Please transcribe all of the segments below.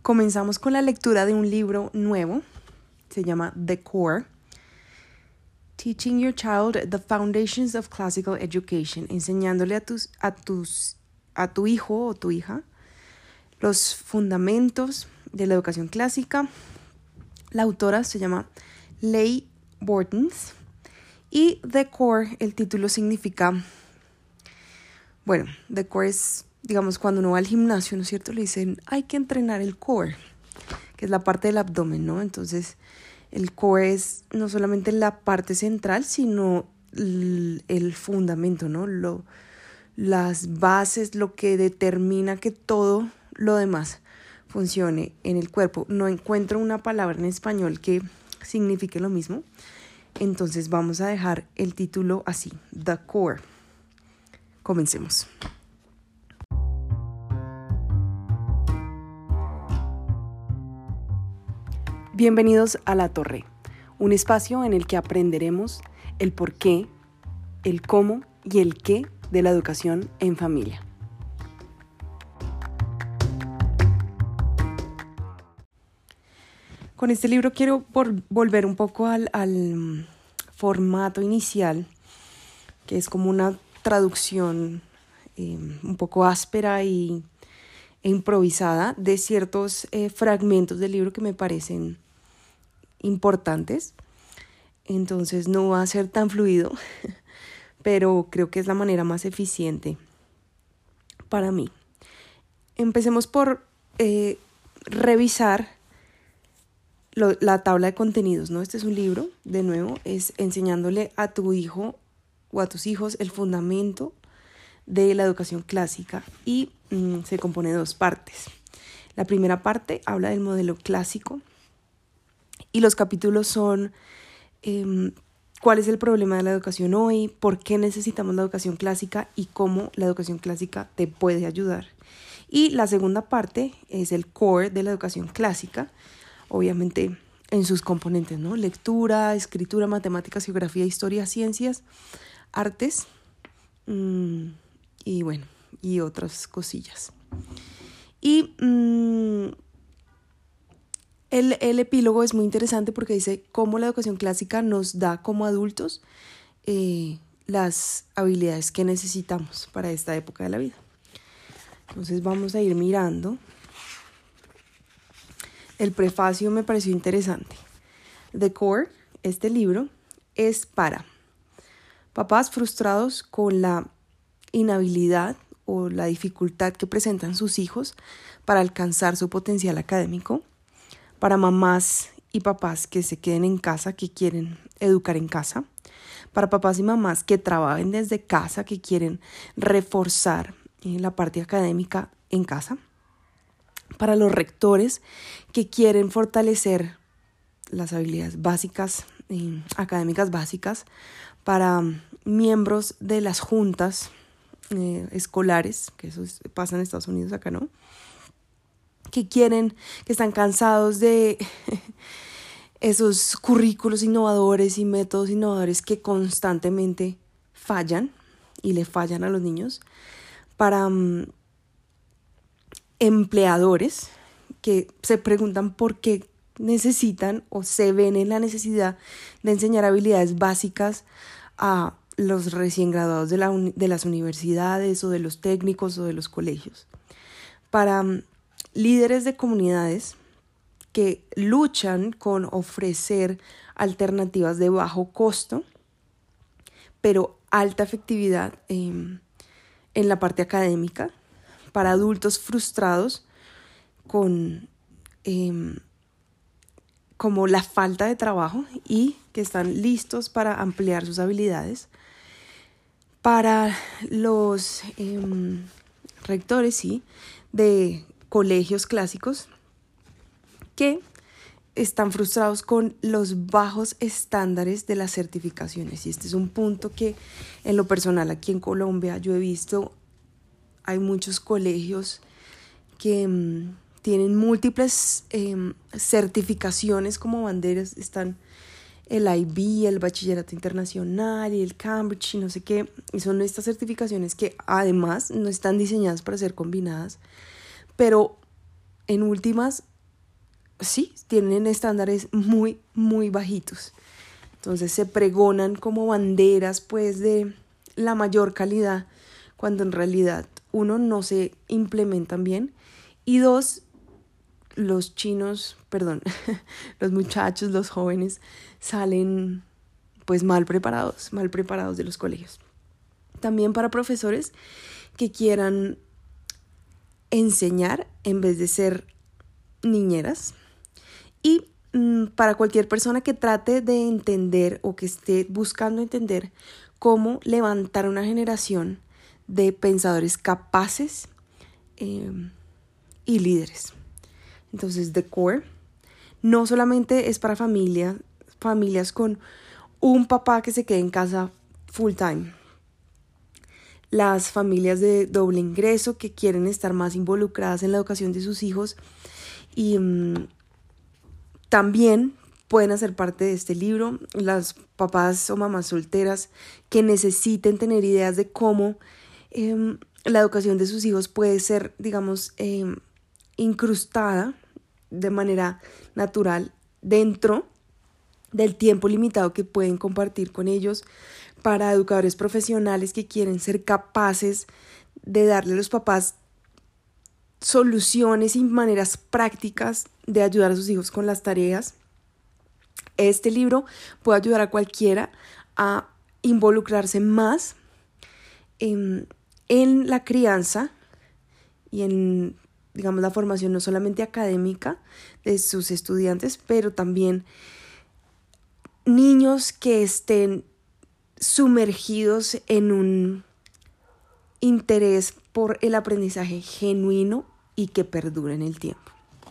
Comenzamos con la lectura de un libro nuevo, se llama The Core, Teaching Your Child the Foundations of Classical Education, enseñándole a tu hijo o tu hija los fundamentos de la educación clásica. La autora se llama Leigh Bortins y The Core, el título significa, The Core es, digamos, cuando uno va al gimnasio, ¿no es cierto? Le dicen, hay que entrenar el core, que es la parte del abdomen, ¿no? Entonces, el core es no solamente la parte central, sino el fundamento, ¿no? Las bases, lo que determina que todo lo demás funcione en el cuerpo. No encuentro una palabra en español que signifique lo mismo. Entonces vamos a dejar el título así, The Core. Comencemos. Bienvenidos a La Torre, un espacio en el que aprenderemos el por qué, el cómo y el qué de la educación en familia. Con este libro quiero volver un poco al formato inicial, que es como una traducción un poco áspera e improvisada de ciertos fragmentos del libro que me parecen importantes. Entonces no va a ser tan fluido, pero creo que es la manera más eficiente para mí. Empecemos por revisar la tabla de contenidos, ¿no? Este es un libro, de nuevo, es enseñándole a tu hijo o a tus hijos el fundamento de la educación clásica y se compone de 2 partes. La primera parte habla del modelo clásico y los capítulos son cuál es el problema de la educación hoy, por qué necesitamos la educación clásica y cómo la educación clásica te puede ayudar. Y la segunda parte es el core de la educación clásica, obviamente en sus componentes, ¿no? Lectura, escritura, matemáticas, geografía, historia, ciencias, artes y otras cosillas. Y el epílogo es muy interesante porque dice cómo la educación clásica nos da como adultos las habilidades que necesitamos para esta época de la vida. Entonces vamos a ir mirando. El prefacio me pareció interesante. The Core, este libro, es para papás frustrados con la inhabilidad o la dificultad que presentan sus hijos para alcanzar su potencial académico, para mamás y papás que se queden en casa, que quieren educar en casa, para papás y mamás que trabajen desde casa, que quieren reforzar la parte académica en casa, para los rectores que quieren fortalecer las habilidades básicas, académicas básicas, para miembros de las juntas escolares, que eso pasa en Estados Unidos, acá no, que están cansados de esos currículos innovadores y métodos innovadores que constantemente fallan y le fallan a los niños, para empleadores que se preguntan por qué necesitan o se ven en la necesidad de enseñar habilidades básicas a los recién graduados de las universidades o de los técnicos o de los colegios, para líderes de comunidades que luchan con ofrecer alternativas de bajo costo, pero alta efectividad en la parte académica, para adultos frustrados con como la falta de trabajo y que están listos para ampliar sus habilidades, para los rectores de colegios clásicos que están frustrados con los bajos estándares de las certificaciones. Y este es un punto que en lo personal aquí en Colombia yo he visto. Hay muchos colegios que tienen múltiples certificaciones como banderas. Están el IB, el Bachillerato Internacional y el Cambridge y no sé qué. Y son estas certificaciones que además no están diseñadas para ser combinadas, pero en últimas sí, tienen estándares muy, muy bajitos. Entonces se pregonan como banderas pues de la mayor calidad, cuando en realidad uno no se implementan bien y dos, los chinos, perdón, los muchachos, los jóvenes salen pues mal preparados de los colegios. También para profesores que quieran enseñar en vez de ser niñeras y para cualquier persona que trate de entender o que esté buscando entender cómo levantar una generación de pensadores capaces y líderes. Entonces, The Core no solamente es para familias con un papá que se quede en casa full time. Las familias de doble ingreso que quieren estar más involucradas en la educación de sus hijos y también pueden hacer parte de este libro. Las papás o mamás solteras que necesiten tener ideas de cómo la educación de sus hijos puede ser, digamos, incrustada de manera natural dentro del tiempo limitado que pueden compartir con ellos. Para educadores profesionales que quieren ser capaces de darle a los papás soluciones y maneras prácticas de ayudar a sus hijos con las tareas. Este libro puede ayudar a cualquiera a involucrarse más en la crianza y en, digamos, la formación no solamente académica de sus estudiantes, pero también niños que estén sumergidos en un interés por el aprendizaje genuino y que perdure en el tiempo.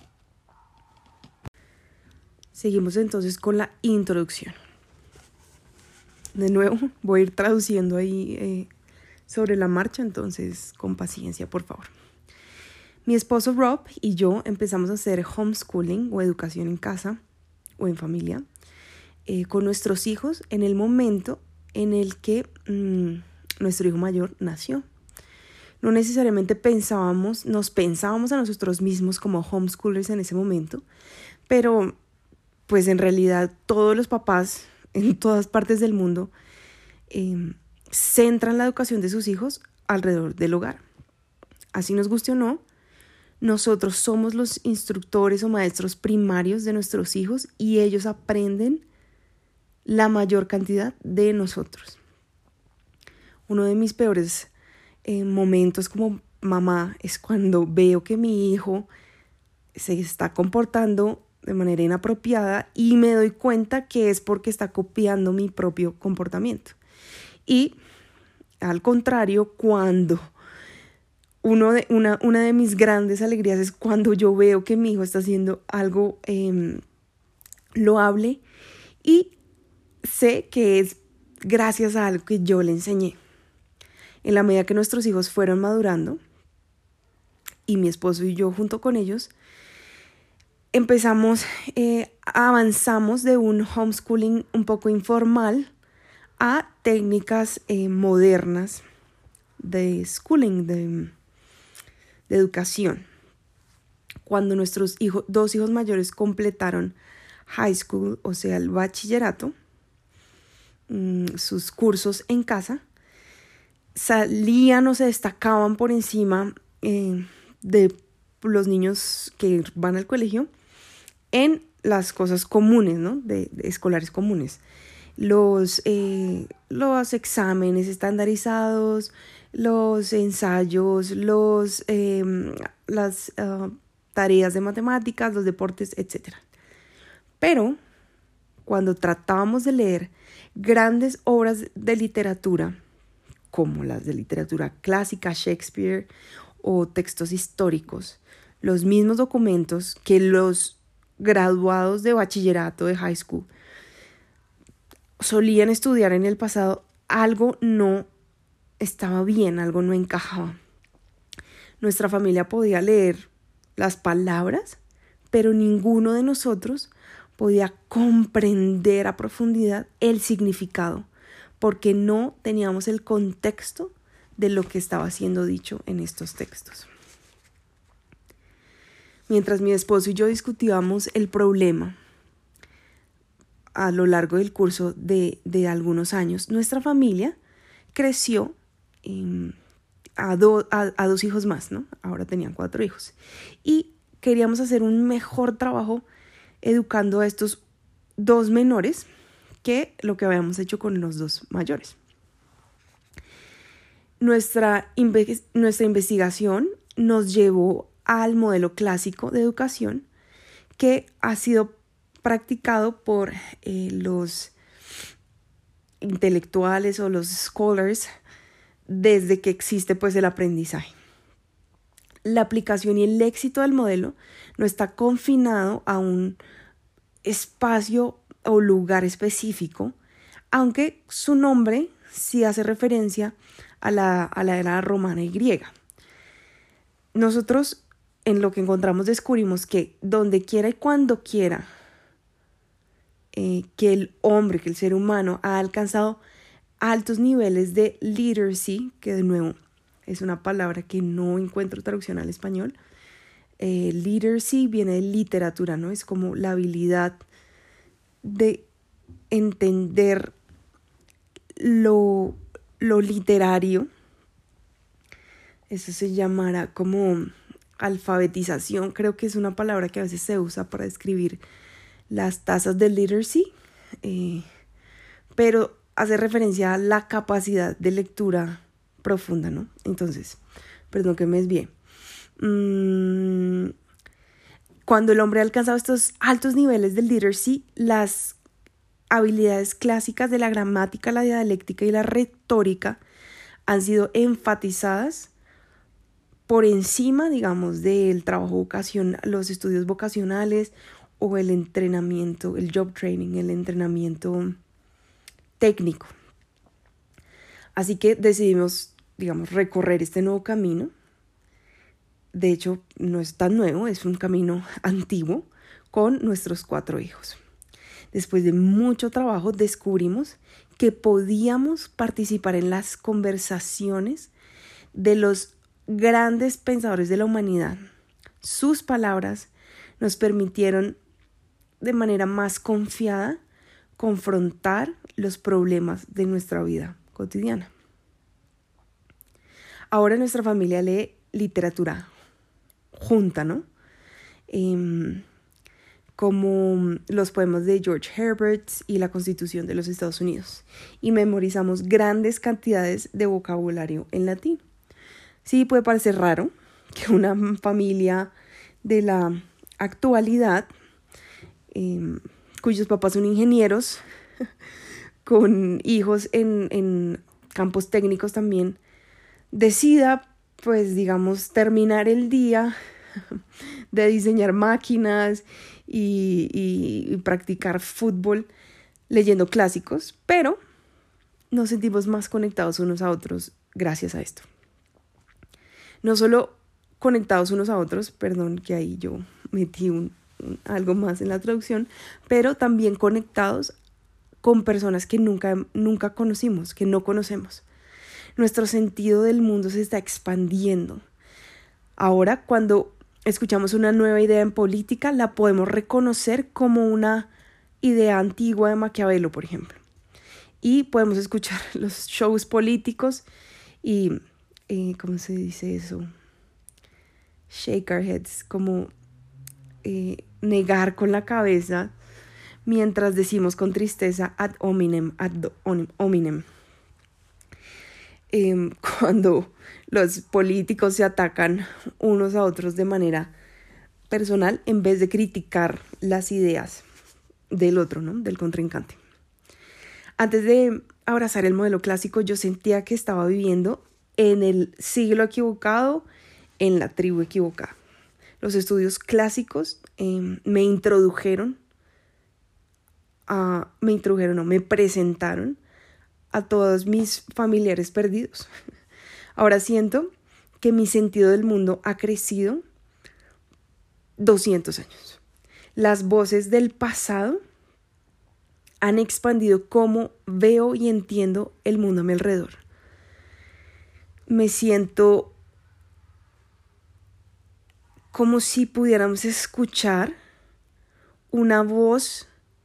Seguimos entonces con la introducción. De nuevo, voy a ir traduciendo ahí sobre la marcha, entonces con paciencia, por favor. Mi esposo Rob y yo empezamos a hacer homeschooling o educación en casa o en familia con nuestros hijos en el momento en el que nuestro hijo mayor nació. No necesariamente nos pensábamos a nosotros mismos como homeschoolers en ese momento, pero pues en realidad todos los papás en todas partes del mundo centran la educación de sus hijos alrededor del hogar. Así nos guste o no, nosotros somos los instructores o maestros primarios de nuestros hijos y ellos aprenden la mayor cantidad de nosotros. Uno de mis peores momentos como mamá es cuando veo que mi hijo se está comportando de manera inapropiada y me doy cuenta que es porque está copiando mi propio comportamiento. Y al contrario, cuando una de mis grandes alegrías es cuando yo veo que mi hijo está haciendo algo loable y sé que es gracias a algo que yo le enseñé. En la medida que nuestros hijos fueron madurando y mi esposo y yo junto con ellos, avanzamos de un homeschooling un poco informal a técnicas modernas de schooling, de educación. Cuando nuestros dos hijos mayores completaron high school, o sea, el bachillerato, sus cursos en casa, salían o se destacaban por encima de los niños que van al colegio en las cosas comunes, ¿no? de escolares comunes. Los exámenes estandarizados, los ensayos, las tareas de matemáticas, los deportes, etc. Pero cuando tratábamos de leer grandes obras de literatura, como las de literatura clásica, Shakespeare, o textos históricos, los mismos documentos que los graduados de bachillerato, de high school, solían estudiar en el pasado, algo no estaba bien, algo no encajaba. Nuestra familia podía leer las palabras, pero ninguno de nosotros podía comprender a profundidad el significado, porque no teníamos el contexto de lo que estaba siendo dicho en estos textos. mientras mi esposo y yo discutíamos el problema a lo largo del curso de algunos años, nuestra familia creció a 2 hijos más, ¿no? Ahora tenían 4 hijos. Y queríamos hacer un mejor trabajo educando a estos 2 menores que lo que habíamos hecho con los 2 mayores. Nuestra investigación nos llevó al modelo clásico de educación que ha sido practicado por los intelectuales o los scholars desde que existe pues el aprendizaje. La aplicación y el éxito del modelo no está confinado a un espacio o lugar específico, aunque su nombre sí hace referencia a la era romana y griega. Nosotros en lo que encontramos descubrimos que donde quiera y cuando quiera que el ser humano ha alcanzado altos niveles de literacy, que de nuevo es una palabra que no encuentro traducción al español. Literacy viene de literatura, ¿no? Es como la habilidad de entender lo literario. Eso se llamará como alfabetización. Creo que es una palabra que a veces se usa para describir las tasas de literacy, pero hace referencia a la capacidad de lectura profunda, ¿no? Entonces, perdón que me desvié. Cuando el hombre ha alcanzado estos altos niveles de literacy, las habilidades clásicas de la gramática, la dialéctica y la retórica han sido enfatizadas por encima, digamos, del trabajo vocacional, los estudios vocacionales o el entrenamiento, el job training, el entrenamiento técnico. Así que decidimos, digamos, recorrer este nuevo camino. De hecho, no es tan nuevo, es un camino antiguo con nuestros 4 hijos. Después de mucho trabajo descubrimos que podíamos participar en las conversaciones de los grandes pensadores de la humanidad. Sus palabras nos permitieron de manera más confiada confrontar los problemas de nuestra vida cotidiana. Ahora nuestra familia lee literatura junta, ¿no? Como los poemas de George Herbert y la Constitución de los Estados Unidos. Y memorizamos grandes cantidades de vocabulario en latín. Sí, puede parecer raro que una familia de la actualidad, cuyos papás son ingenieros, con hijos en campos técnicos también, decida, pues digamos, terminar el día de diseñar máquinas y practicar fútbol leyendo clásicos, pero nos sentimos más conectados unos a otros gracias a esto. No solo conectados unos a otros, perdón que ahí yo metí algo más en la traducción, pero también conectados con personas que nunca conocimos, que no conocemos. Nuestro sentido del mundo se está expandiendo. Ahora, cuando escuchamos una nueva idea en política, la podemos reconocer como una idea antigua de Maquiavelo, por ejemplo. Y podemos escuchar los shows políticos y, ¿cómo se dice eso? Shake our heads, como negar con la cabeza mientras decimos con tristeza ad hominem. Cuando los políticos se atacan unos a otros de manera personal en vez de criticar las ideas del otro, ¿no? Del contrincante. Antes de abrazar el modelo clásico, yo sentía que estaba viviendo en el siglo equivocado, en la tribu equivocada. Los estudios clásicos me presentaron a todos mis familiares perdidos. Ahora siento que mi sentido del mundo ha crecido 200 años. Las voces del pasado han expandido cómo veo y entiendo el mundo a mi alrededor. Me siento como si pudiéramos escuchar una voz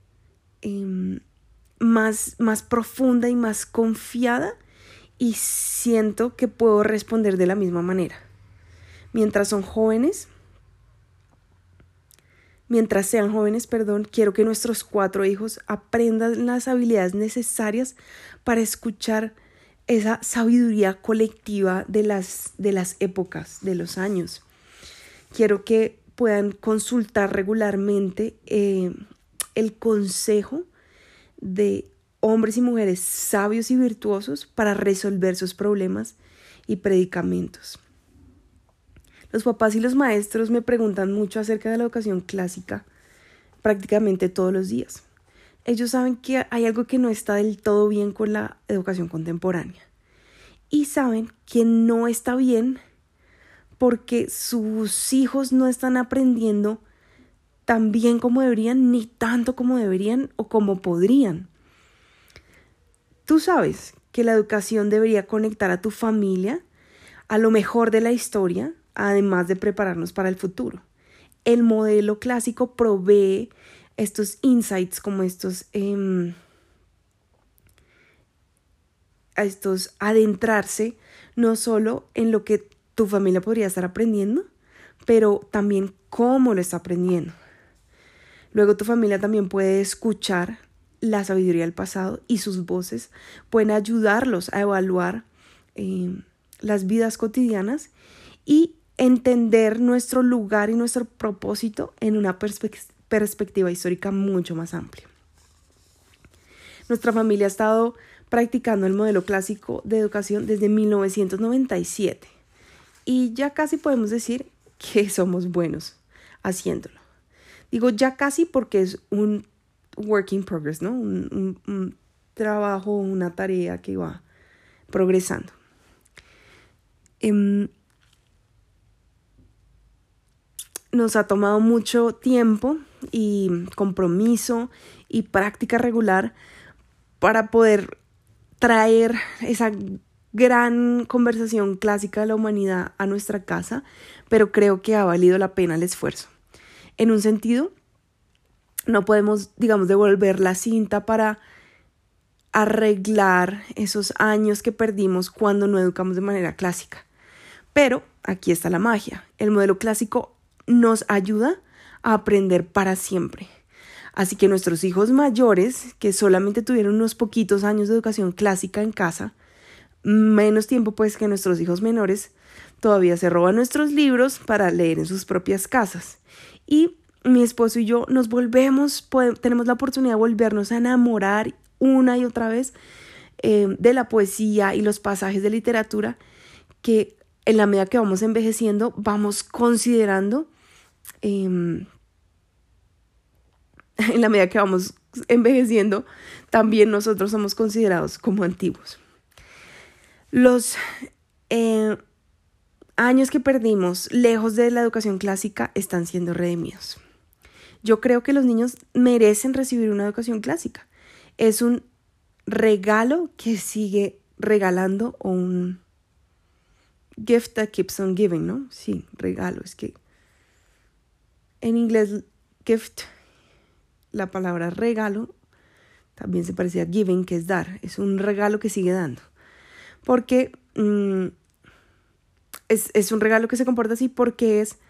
más profunda y más confiada, y siento que puedo responder de la misma manera. Mientras sean jóvenes, quiero que nuestros 4 hijos aprendan las habilidades necesarias para escuchar esa sabiduría colectiva de las épocas, de los años. Quiero que puedan consultar regularmente el consejo de hombres y mujeres sabios y virtuosos para resolver sus problemas y predicamentos. Los papás y los maestros me preguntan mucho acerca de la educación clásica prácticamente todos los días. Ellos saben que hay algo que no está del todo bien con la educación contemporánea. Y saben que no está bien porque sus hijos no están aprendiendo tan bien como deberían, ni tanto como deberían o como podrían. Tú sabes que la educación debería conectar a tu familia a lo mejor de la historia, además de prepararnos para el futuro. El modelo clásico provee estos insights, como estos adentrarse no solo en lo que tu familia podría estar aprendiendo, pero también cómo lo está aprendiendo. Luego tu familia también puede escuchar la sabiduría del pasado y sus voces pueden ayudarlos a evaluar las vidas cotidianas y entender nuestro lugar y nuestro propósito en una perspectiva histórica mucho más amplia. Nuestra familia ha estado practicando el modelo clásico de educación desde 1997 y ya casi podemos decir que somos buenos haciéndolo. Digo ya casi porque es un work in progress, ¿no? Un trabajo, una tarea que va progresando. Nos ha tomado mucho tiempo y compromiso y práctica regular para poder traer esa gran conversación clásica de la humanidad a nuestra casa, pero creo que ha valido la pena el esfuerzo. En un sentido, no podemos, devolver la cinta para arreglar esos años que perdimos cuando no educamos de manera clásica. Pero aquí está la magia. El modelo clásico nos ayuda a aprender para siempre. Así que nuestros hijos mayores, que solamente tuvieron unos poquitos años de educación clásica en casa, menos tiempo pues que nuestros hijos menores, todavía se roban nuestros libros para leer en sus propias casas. Y mi esposo y yo tenemos la oportunidad de volvernos a enamorar una y otra vez de la poesía y los pasajes de literatura que en la medida que vamos envejeciendo vamos considerando, en la medida que vamos envejeciendo también nosotros somos considerados como antiguos. Los años que perdimos lejos de la educación clásica están siendo redimidos. Yo creo que los niños merecen recibir una educación clásica. Es un regalo que sigue regalando, o un gift that keeps on giving, ¿no? Sí, regalo. Es que en inglés gift, la palabra regalo, también se parece a giving, que es dar. Es un regalo que sigue dando. Porque es un regalo que se comporta así porque es,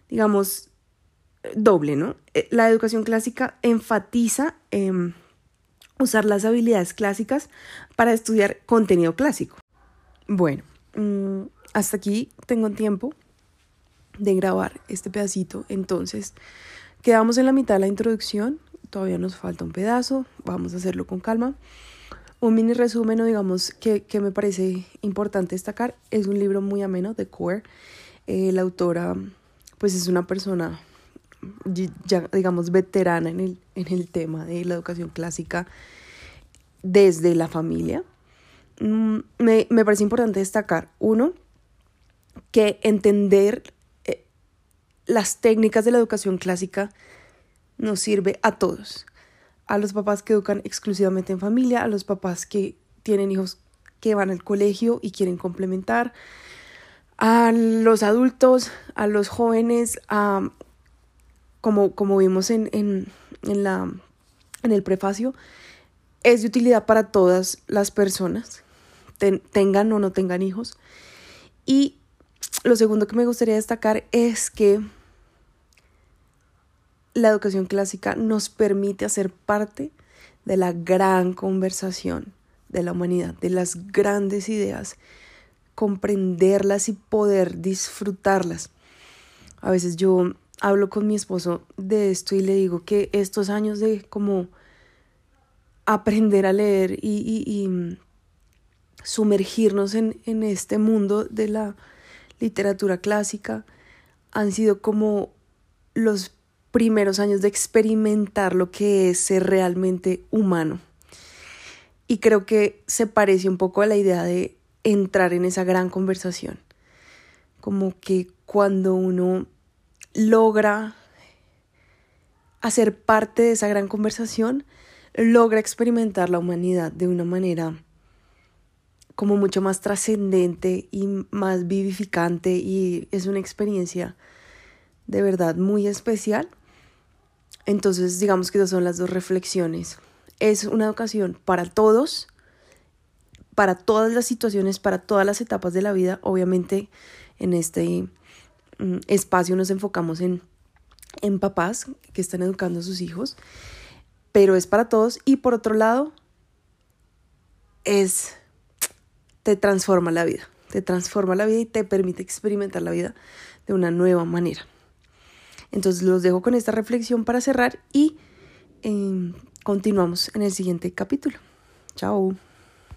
doble, ¿no? La educación clásica enfatiza usar las habilidades clásicas para estudiar contenido clásico. Bueno, hasta aquí tengo tiempo de grabar este pedacito, entonces quedamos en la mitad de la introducción, todavía nos falta un pedazo, vamos a hacerlo con calma. Un mini resumen, que me parece importante destacar, es un libro muy ameno, The Core. La autora pues es una persona ya veterana en el tema de la educación clásica desde la familia. Me parece importante destacar, uno, que entender las técnicas de la educación clásica nos sirve a todos. A los papás que educan exclusivamente en familia, a los papás que tienen hijos que van al colegio y quieren complementar, a los adultos, a los jóvenes, como vimos en el prefacio, es de utilidad para todas las personas, tengan o no tengan hijos. Y lo segundo que me gustaría destacar es que la educación clásica nos permite hacer parte de la gran conversación de la humanidad, de las grandes ideas, comprenderlas y poder disfrutarlas. A veces yo hablo con mi esposo de esto y le digo que estos años de como aprender a leer y sumergirnos en este mundo de la literatura clásica han sido como los primeros años de experimentar lo que es ser realmente humano. Y creo que se parece un poco a la idea de entrar en esa gran conversación. Como que cuando uno logra hacer parte de esa gran conversación, logra experimentar la humanidad de una manera como mucho más trascendente y más vivificante, y es una experiencia de verdad muy especial. Entonces, digamos que esas son las dos reflexiones. Es una educación para todos, para todas las situaciones, para todas las etapas de la vida. Obviamente, en este espacio nos enfocamos en papás que están educando a sus hijos, pero es para todos. Y por otro lado, te transforma la vida. Te transforma la vida y te permite experimentar la vida de una nueva manera. Entonces los dejo con esta reflexión para cerrar y continuamos en el siguiente capítulo. Chao.